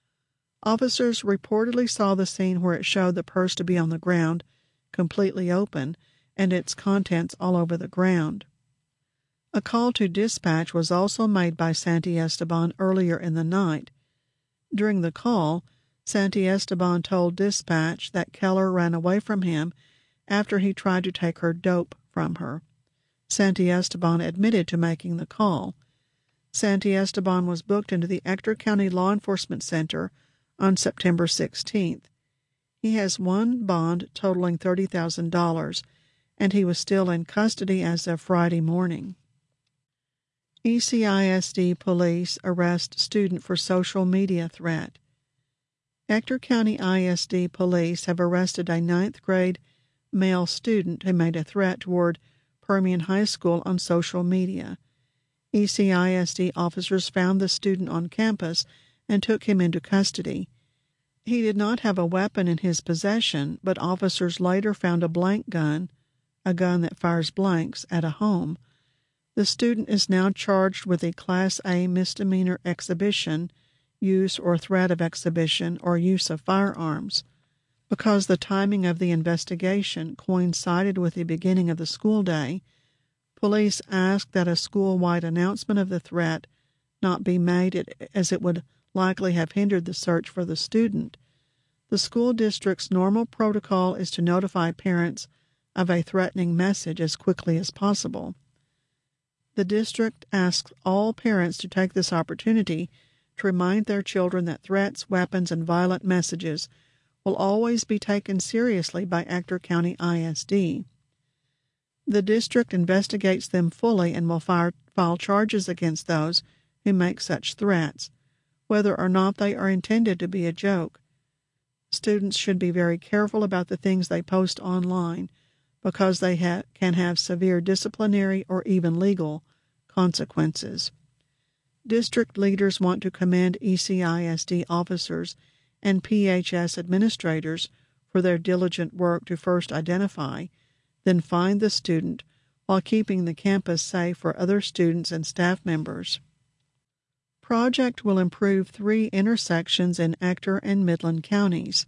Officers reportedly saw the scene where it showed the purse to be on the ground, completely open, and its contents all over the ground. A call to dispatch was also made by Santi Esteban earlier in the night. During the call, Santi Esteban told dispatch that Keller ran away from him after he tried to take her dope from her. Santi Esteban admitted to making the call. Santi Esteban was booked into the Ector County Law Enforcement Center on September sixteenth. He has one bond totaling thirty thousand dollars, and he was still in custody as of Friday morning. E C I S D police arrest student for social media threat. Ector County I S D police have arrested a ninth grade male student who made a threat toward Permian High School on social media. E C I S D officers found the student on campus and took him into custody. He did not have a weapon in his possession, but officers later found a blank gun, a gun that fires blanks, at a home. The student is now charged with a Class A misdemeanor exhibition, use or threat of exhibition, or use of firearms. Because the timing of the investigation coincided with the beginning of the school day, police asked that a school-wide announcement of the threat not be made, as it would likely have hindered the search for the student. The school district's normal protocol is to notify parents of a threatening message as quickly as possible. The district asks all parents to take this opportunity to remind their children that threats, weapons, and violent messages will always be taken seriously by Ector County I S D. The district investigates them fully and will file, file charges against those who make such threats, whether or not they are intended to be a joke. Students should be very careful about the things they post online because they ha- can have severe disciplinary or even legal consequences. District leaders want to commend E C I S D officers and P H S administrators for their diligent work to first identify, then find the student while keeping the campus safe for other students and staff members. Project will improve three intersections in Ector and Midland counties.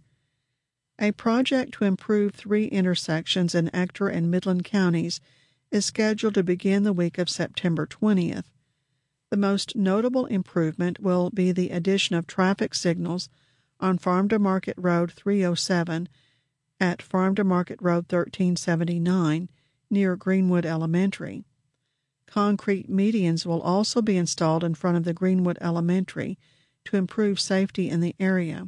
A project to improve three intersections in Ector and Midland counties is scheduled to begin the week of September twentieth. The most notable improvement will be the addition of traffic signals on Farm to Market Road three oh seven at Farm to Market Road thirteen seventy-nine near Greenwood Elementary. Concrete medians will also be installed in front of the Greenwood Elementary to improve safety in the area.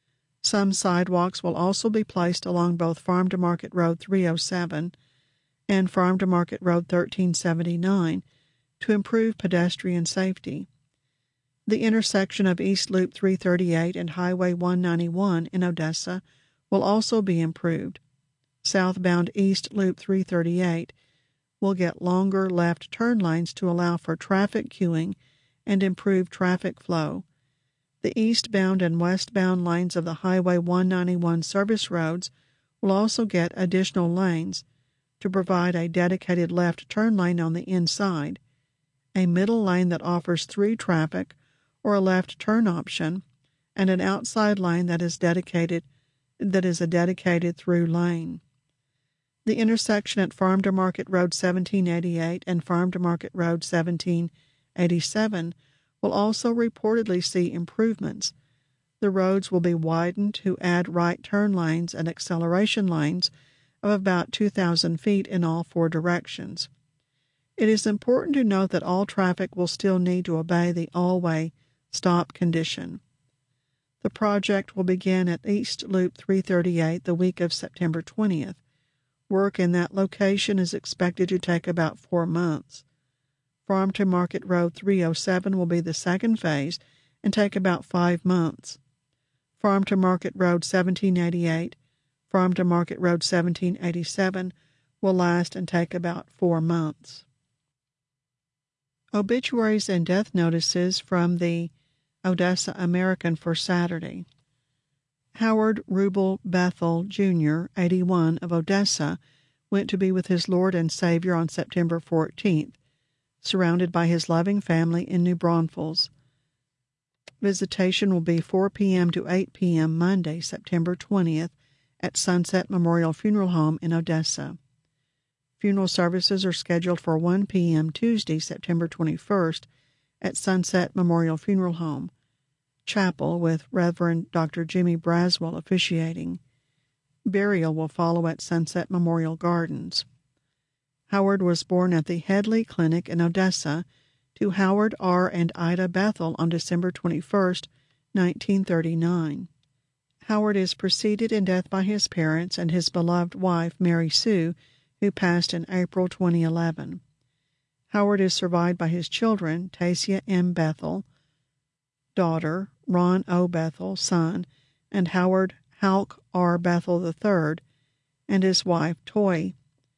Some sidewalks will also be placed along both Farm to Market Road three oh seven and Farm to Market Road thirteen seventy-nine to improve pedestrian safety. The intersection of East Loop three thirty-eight and Highway one ninety-one in Odessa will also be improved. Southbound East Loop three thirty-eight will get longer left turn lanes to allow for traffic queuing and improve traffic flow. The eastbound and westbound lanes of the Highway one ninety-one service roads will also get additional lanes to provide a dedicated left turn lane on the inside, a middle lane that offers through traffic or a left turn option, and an outside lane that is dedicated that is a dedicated through lane. The intersection at Farm to Market Road seventeen eighty-eight and Farm to Market Road seventeen eighty-seven will also reportedly see improvements. The roads will be widened to add right turn lanes and acceleration lanes of about two thousand feet in all four directions. It is important to note that all traffic will still need to obey the all-way stop condition. The project will begin at East Loop three thirty-eight the week of September twentieth. Work in that location is expected to take about four months. Farm to Market Road three oh seven will be the second phase and take about five months. Farm to Market Road seventeen eighty-eight, Farm to Market Road seventeen eighty-seven will last and take about four months. Obituaries and death notices from the Odessa American for Saturday. Howard Rubel Bethel, Junior, eighty-one, of Odessa, went to be with his Lord and Savior on September fourteenth, surrounded by his loving family in New Braunfels. Visitation will be four p.m. to eight p.m. Monday, September twentieth, at Sunset Memorial Funeral Home in Odessa. Funeral services are scheduled for one p.m. Tuesday, September twenty-first, at Sunset Memorial Funeral Home. Chapel with Reverend Doctor Jimmy Braswell officiating. Burial will follow at Sunset Memorial Gardens. Howard was born at the Headley Clinic in Odessa to Howard R. and Ida Bethel on December twenty-first, nineteen thirty-nine. Howard is preceded in death by his parents and his beloved wife, Mary Sue, who passed in April twenty eleven. Howard is survived by his children, Tasia M. Bethel, daughter, Ron O. Bethel, son, and Howard Halk R. Bethel the third, and his wife, Toy.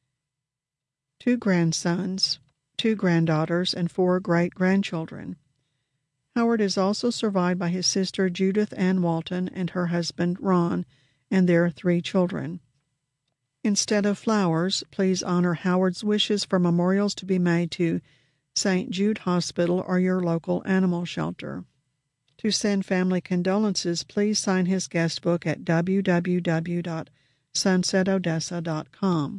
Two grandsons, two granddaughters, and four great-grandchildren. Howard is also survived by his sister Judith Ann Walton and her husband Ron and their three children. Instead of flowers, please honor Howard's wishes for memorials to be made to Saint Jude Hospital or your local animal shelter. To send family condolences, please sign his guest book at w w w dot sunset odessa dot com.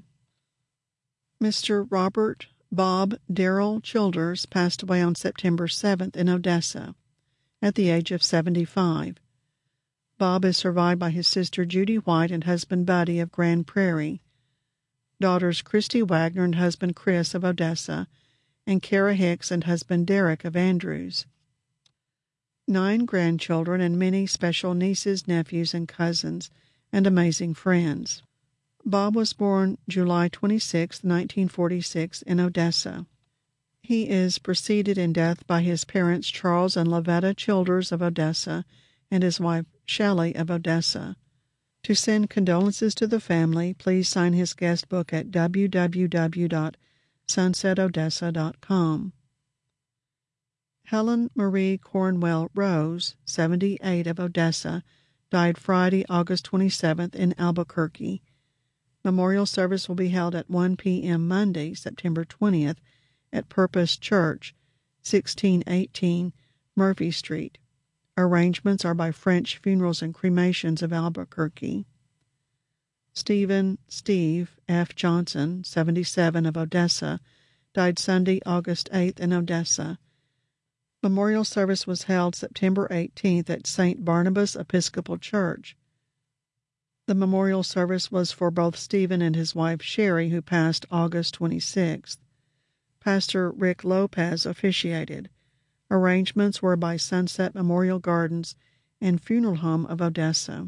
Mister Robert Bob Darrell Childers passed away on September seventh in Odessa at the age of seventy-five. Bob is survived by his sister Judy White and husband Buddy of Grand Prairie, daughters Christy Wagner and husband Chris of Odessa, and Kara Hicks and husband Derek of Andrews. Nine grandchildren and many special nieces, nephews, and cousins, and amazing friends. Bob was born July twenty-sixth, nineteen forty-six, in Odessa. He is preceded in death by his parents Charles and Lavetta Childers of Odessa and his wife Shelley of Odessa. To send condolences to the family, please sign his guest book at w w w dot sunset odessa dot com. Helen Marie Cornwell Rose, seventy-eight, of Odessa, died Friday, August twenty-seventh, in Albuquerque. Memorial service will be held at one p.m. Monday, September twentieth, at Purpose Church, sixteen eighteen Murphy Street. Arrangements are by French Funerals and Cremations of Albuquerque. Stephen Steve F. Johnson, seventy-seven, of Odessa, died Sunday, August eighth, in Odessa. Memorial service was held September eighteenth at Saint Barnabas Episcopal Church. The memorial service was for both Stephen and his wife Sherry, who passed August twenty-sixth. Pastor Rick Lopez officiated. Arrangements were by Sunset Memorial Gardens and Funeral Home of Odessa.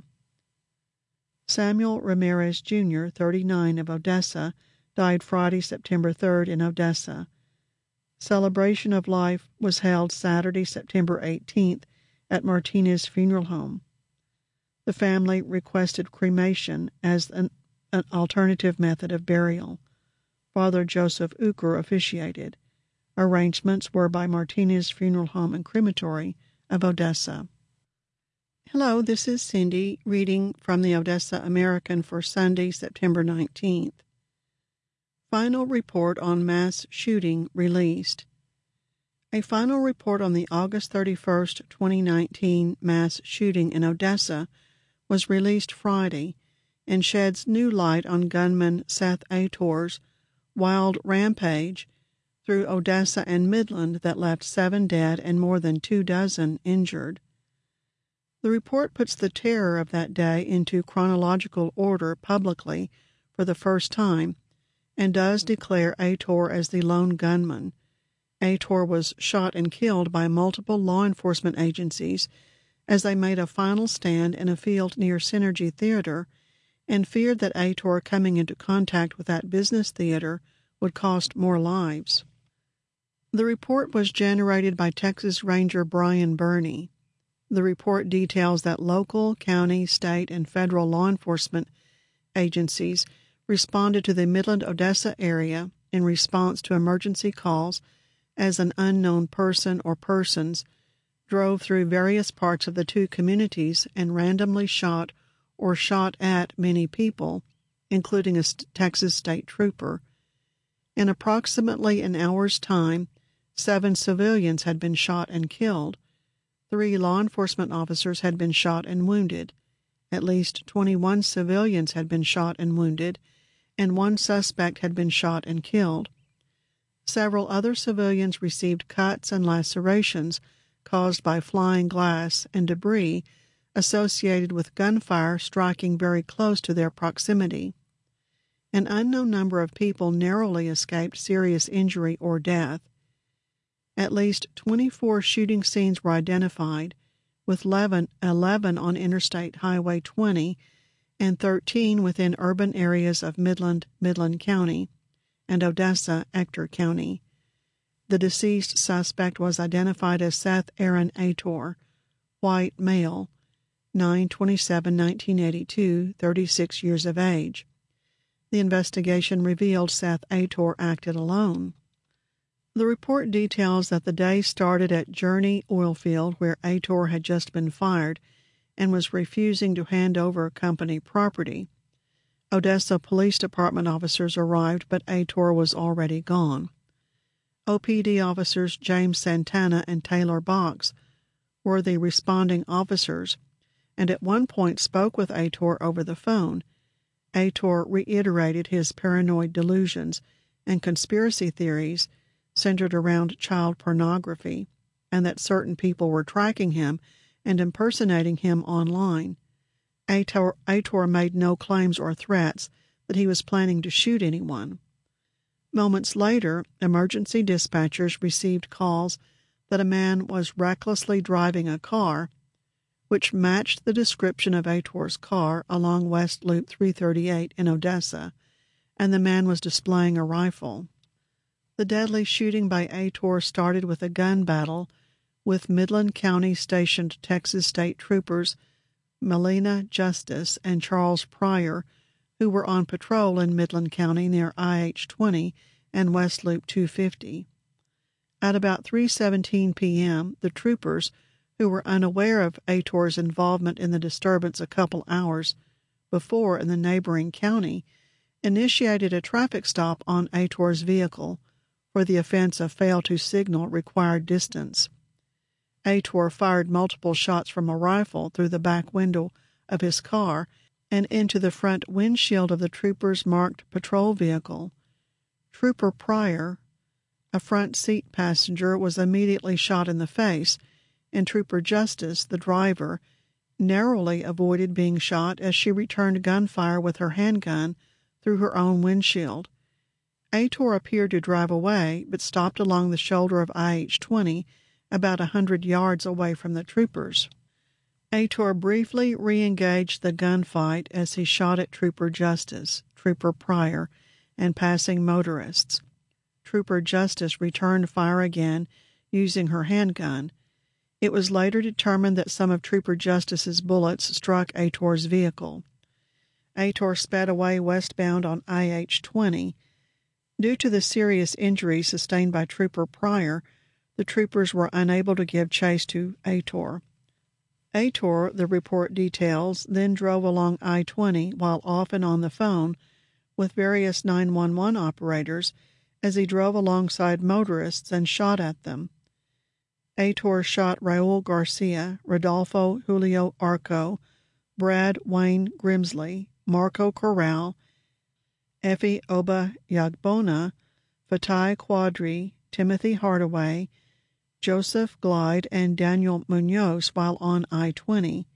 Samuel Ramirez, Junior, thirty-nine, of Odessa, died Friday, September third, in Odessa. Celebration of life was held Saturday, September eighteenth, at Martinez Funeral Home. The family requested cremation as an, an alternative method of burial. Father Joseph Uker officiated. Arrangements were by Martinez Funeral Home and Crematory of Odessa. Hello, this is Cindy reading from the Odessa American for Sunday, September nineteenth. Final report on mass shooting released. A final report on the August thirty-first, twenty nineteen mass shooting in Odessa was released Friday and sheds new light on gunman Seth Ator's wild rampage through Odessa and Midland that left seven dead and more than two dozen injured. The report puts the terror of that day into chronological order publicly for the first time and does declare Ator as the lone gunman. Ator was shot and killed by multiple law enforcement agencies as they made a final stand in a field near Synergy Theater and feared that Ator coming into contact with that business theater would cost more lives. The report was generated by Texas Ranger Brian Burney. The report details that local, county, state, and federal law enforcement agencies responded to the Midland-Odessa area in response to emergency calls as an unknown person or persons drove through various parts of the two communities and randomly shot or shot at many people, including a Texas state trooper. In approximately an hour's time, seven civilians had been shot and killed. Three law enforcement officers had been shot and wounded. At least twenty-one civilians had been shot and wounded, and one suspect had been shot and killed. Several other civilians received cuts and lacerations caused by flying glass and debris associated with gunfire striking very close to their proximity. An unknown number of people narrowly escaped serious injury or death. At least twenty-four shooting scenes were identified, with eleven, eleven on Interstate Highway twenty and thirteen within urban areas of Midland, Midland County, and Odessa, Ector County. The deceased suspect was identified as Seth Aaron Ator, white male, nine twenty-seven nineteen eighty-two, thirty-six years of age. The investigation revealed Seth Ator acted alone. The report details that the day started at Journey Oilfield, where Ator had just been fired and was refusing to hand over company property. Odessa Police Department officers arrived, but Ator was already gone. O P D officers James Santana and Taylor Box were the responding officers, and at one point spoke with Ator over the phone. Ator reiterated his paranoid delusions and conspiracy theories centered around child pornography, and that certain people were tracking him and impersonating him online. Ator, Ator made no claims or threats that he was planning to shoot anyone. Moments later, emergency dispatchers received calls that a man was recklessly driving a car, which matched the description of Ator's car along West Loop three thirty-eight in Odessa, and the man was displaying a rifle. The deadly shooting by Ator started with a gun battle with Midland County stationed Texas State Troopers Melina Justice and Charles Pryor, who were on patrol in Midland County near I H twenty and West Loop two fifty. At about three seventeen p.m., the troopers, who were unaware of Ator's involvement in the disturbance a couple hours before in the neighboring county, initiated a traffic stop on Ator's vehicle for the offense of fail to signal required distance. Ator fired multiple shots from a rifle through the back window of his car and into the front windshield of the trooper's marked patrol vehicle. Trooper Pryor, a front seat passenger, was immediately shot in the face, and Trooper Justice, the driver, narrowly avoided being shot as she returned gunfire with her handgun through her own windshield. Ator appeared to drive away, but stopped along the shoulder of I H twenty, about a hundred yards away from the troopers. Ator briefly re-engaged the gunfight as he shot at Trooper Justice, Trooper Pryor, and passing motorists. Trooper Justice returned fire again using her handgun. It was later determined that some of Trooper Justice's bullets struck Ator's vehicle. Ator sped away westbound on I H twenty. Due to the serious injuries sustained by Trooper Pryor, the troopers were unable to give chase to Ator. Ator, the report details, then drove along I twenty while off and on the phone with various nine one one operators as he drove alongside motorists and shot at them. Ator shot Raul Garcia, Rodolfo Julio Arco, Brad Wayne Grimsley, Marco Corral, Effie Oba Yagbona, Fatai Quadri, Timothy Hardaway, Joseph Glide, and Daniel Munoz while on I twenty.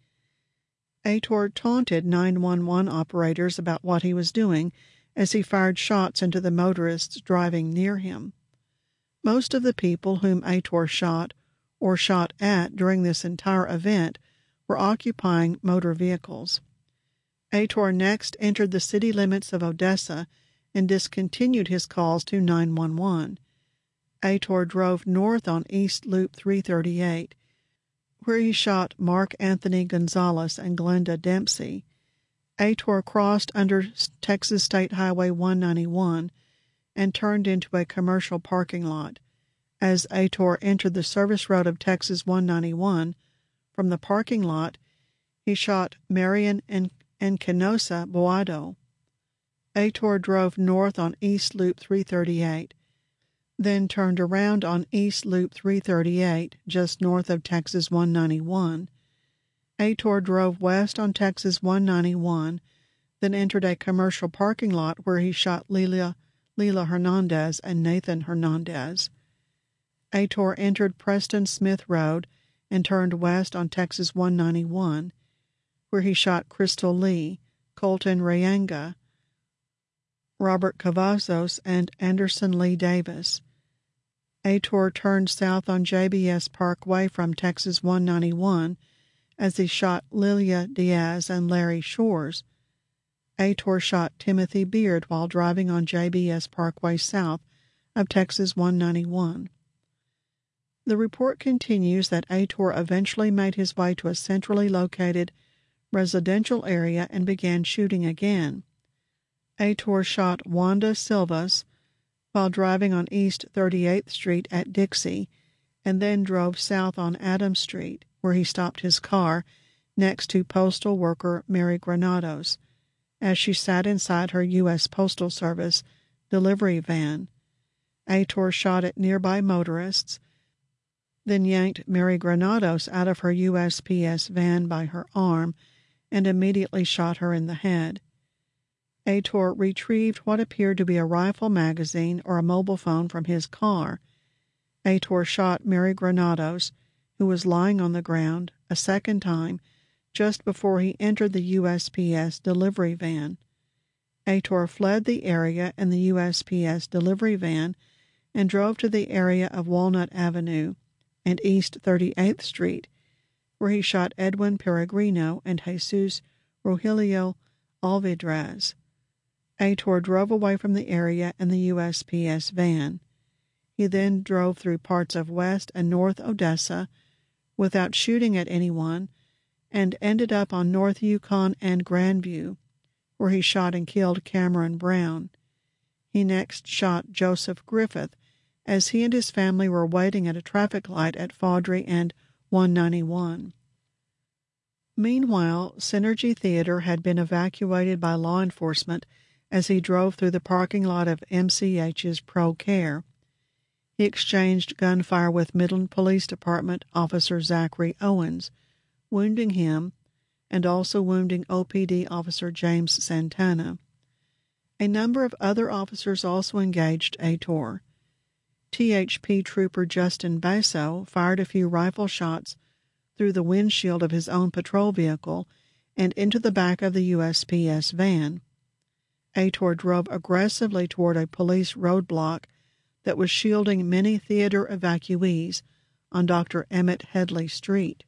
Ator taunted nine one one operators about what he was doing as he fired shots into the motorists driving near him. Most of the people whom Ator shot or shot at during this entire event were occupying motor vehicles. Ator next entered the city limits of Odessa and discontinued his calls to nine one one. Ator drove north on East Loop three thirty-eight, where he shot Mark Anthony Gonzalez and Glenda Dempsey. Ator crossed under Texas State Highway one ninety-one and turned into a commercial parking lot. As Ator entered the service road of Texas one ninety-one, from the parking lot, he shot Marion and Encanosa Boado. Ator drove north on East Loop three thirty-eight, then turned around on East Loop three thirty-eight, just north of Texas one ninety-one. Ator drove west on Texas one ninety-one, then entered a commercial parking lot where he shot Leila, Leila Hernandez and Nathan Hernandez. Ator entered Preston Smith Road and turned west on Texas one ninety-one, where he shot Crystal Lee, Colton Rayanga, Robert Cavazos, and Anderson Lee Davis. Ator turned south on J B S Parkway from Texas one ninety-one as he shot Lilia Diaz and Larry Shores. Ator shot Timothy Beard while driving on J B S Parkway south of Texas one ninety-one. The report continues that Ator eventually made his way to a centrally located residential area and began shooting again. Ator shot Wanda Silvas while driving on East thirty-eighth Street at Dixie, and then drove south on Adams Street, where he stopped his car next to postal worker Mary Granados, as she sat inside her U S Postal Service delivery van. Ator shot at nearby motorists, then yanked Mary Granados out of her U S P S van by her arm and immediately shot her in the head. Ator retrieved what appeared to be a rifle magazine or a mobile phone from his car. Ator shot Mary Granados, who was lying on the ground, a second time just before he entered the U S P S delivery van. Ator fled the area in the U S P S delivery van and drove to the area of Walnut Avenue and East thirty-eighth Street, where he shot Edwin Peregrino and Jesus Rogelio Alvidrez. Ator drove away from the area in the U S P S van. He then drove through parts of West and North Odessa without shooting at anyone and ended up on North Yukon and Grandview, where he shot and killed Cameron Brown. He next shot Joseph Griffith as he and his family were waiting at a traffic light at Faudree and one ninety-one. Meanwhile, Synergy Theater had been evacuated by law enforcement as he drove through the parking lot of M C H's Pro Care. He exchanged gunfire with Midland Police Department Officer Zachary Owens, wounding him and also wounding O P D Officer James Santana. A number of other officers also engaged Ator. T H P Trooper Justin Basso fired a few rifle shots through the windshield of his own patrol vehicle and into the back of the U S P S van. Ator drove aggressively toward a police roadblock that was shielding many theater evacuees on Doctor Emmett Headley Street.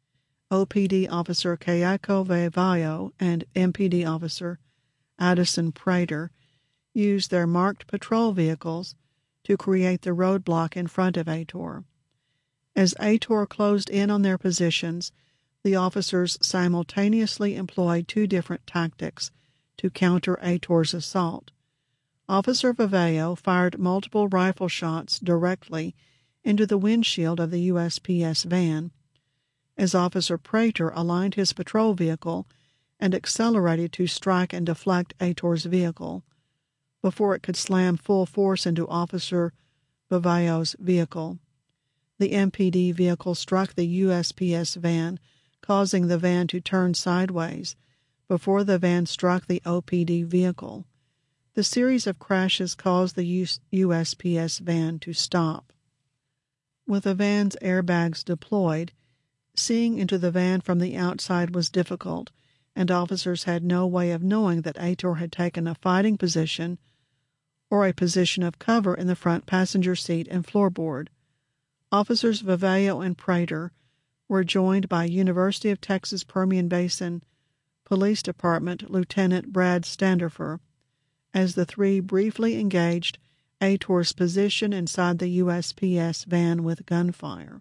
O P D Officer Kayako Vevayo and M P D Officer Addison Prater used their marked patrol vehicles to create the roadblock in front of Ator. As Ator closed in on their positions, the officers simultaneously employed two different tactics to counter Ator's assault. Officer Vevayo fired multiple rifle shots directly into the windshield of the U S P S van, as Officer Prater aligned his patrol vehicle and accelerated to strike and deflect Ator's vehicle before it could slam full force into Officer Vevayo's vehicle. The M P D vehicle struck the U S P S van, causing the van to turn sideways before the van struck the O P D vehicle. The series of crashes caused the U S P S van to stop. With the van's airbags deployed, seeing into the van from the outside was difficult, and officers had no way of knowing that Ator had taken a fighting position or a position of cover in the front passenger seat and floorboard. Officers Vevayo and Prater were joined by University of Texas Permian Basin Police Department Lieutenant Brad Standerfer, as the three briefly engaged Ator's position inside the U S P S van with gunfire.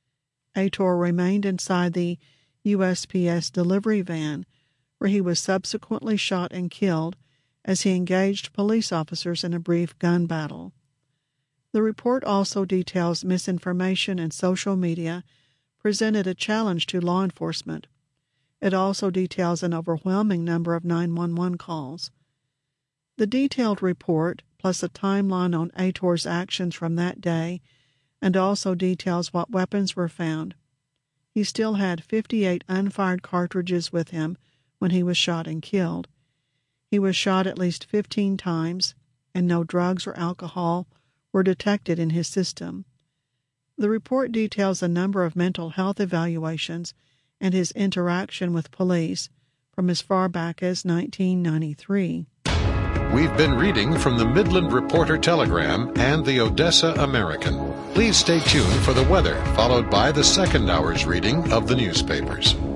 Ator remained inside the U S P S delivery van, where he was subsequently shot and killed as he engaged police officers in a brief gun battle. The report also details misinformation and social media presented a challenge to law enforcement. It also details an overwhelming number of nine one one calls. The detailed report, plus a timeline on Ator's actions from that day, and also details what weapons were found. He still had fifty-eight unfired cartridges with him when he was shot and killed. He was shot at least fifteen times, and no drugs or alcohol were detected in his system. The report details a number of mental health evaluations and his interaction with police from as far back as nineteen ninety-three. We've been reading from the Midland Reporter Telegram and the Odessa American. Please stay tuned for the weather, followed by the second hour's reading of the newspapers.